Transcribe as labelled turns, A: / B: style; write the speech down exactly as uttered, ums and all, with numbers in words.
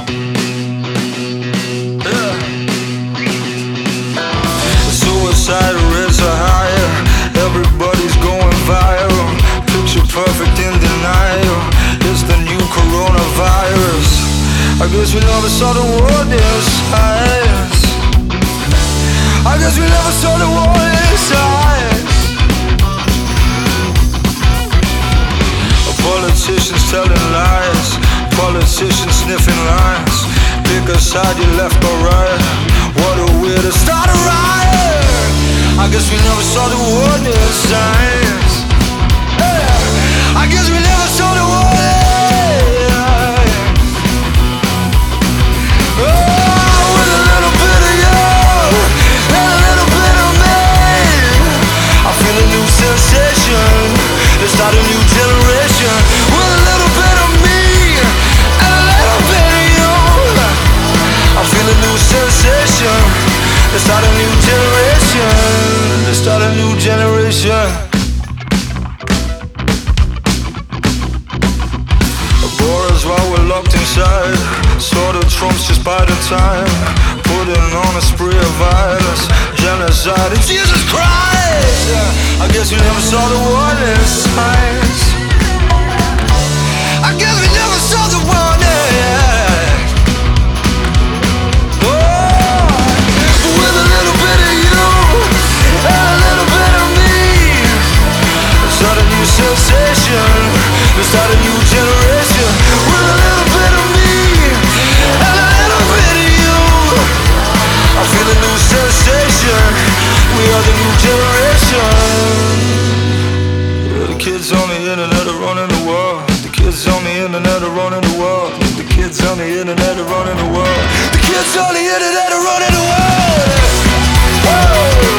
A: Yeah. Suicide rates are higher, everybody's going viral. Picture perfect in denial, it's the new coronavirus. I guess we never saw the warning signs. I guess we never saw the warning signs. Politicians telling lies, politicians sniffing lines. Pick a side, you left or right. What a way to start a riot. I guess we never saw the warning signs. Yeah. I guess we never saw the warning. Oh, with a little bit of you and a little bit of me, I feel a new sensation. Let's start a new generation. With a little bit of me and a little bit of you, I feel a new sensation. Let's start a new generation. Let's start a new generation. Boris while we're locked inside, saw the Trumps just by the time, putting on a spree of violence, genocide, and Jesus Christ. I guess we never saw the warning signs. I guess we never saw the warning. Oh, but with a little bit of you and a little bit of me, let's start a new sensation. Let's start a new generation. With a little bit of me and a little bit of you, I feel a new sensation. We are the new generation. Yeah, the kids on the internet are running the world. The kids on the internet are running the world. The kids on the internet are running the world. The kids on the internet are running the world. Whoa.